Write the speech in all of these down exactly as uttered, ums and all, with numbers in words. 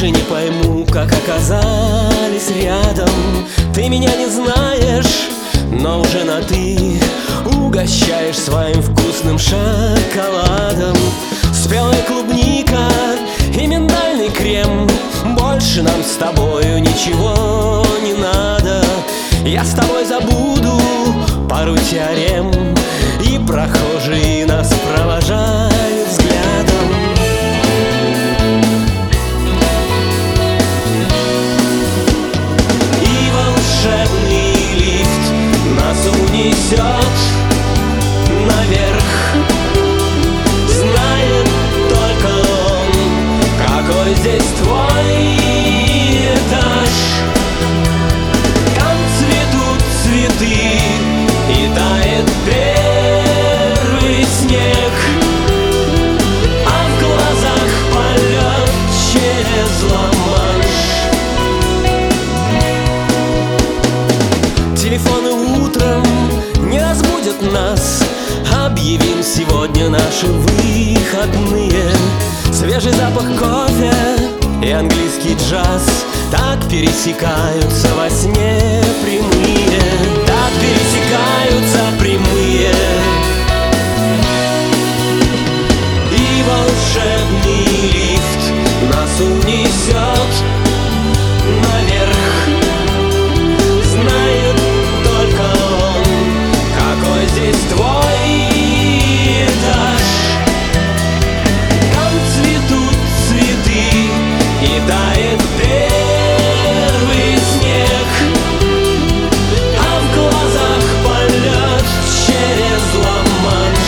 Больше не пойму, как оказались рядом. Ты меня не знаешь, но уже на «ты» угощаешь своим вкусным шоколадом. Спелая клубника и миндальный крем. Больше нам с тобою ничего не надо. Я с тобой забуду пару теорем, и прохожие нас провожают взглядом. И волшебный лифт нас унесет наверх. Знает только он, какой здесь твой этаж. Там цветут цветы и тает первый снег, а в глазах полет через Ла-Манш. Телефоны утром не разбудят нас. Объявим сегодня наши выходные. Свежий запах кофе и английский джаз так пересекаются во сне прямые. Так пересекаются прямые. И волшебный лифт нас унесет наверх. Знает только он, какой здесь твой этаж. Там цветут цветы и тает первый снег, а в глазах полет через Ла-Манш.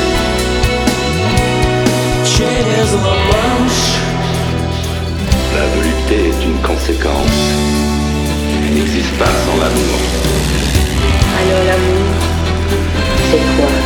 Через Ла-Манш. La volupté est une conséquence, n'existe pas sans l'amour. Alors l'amour, c'est quoi?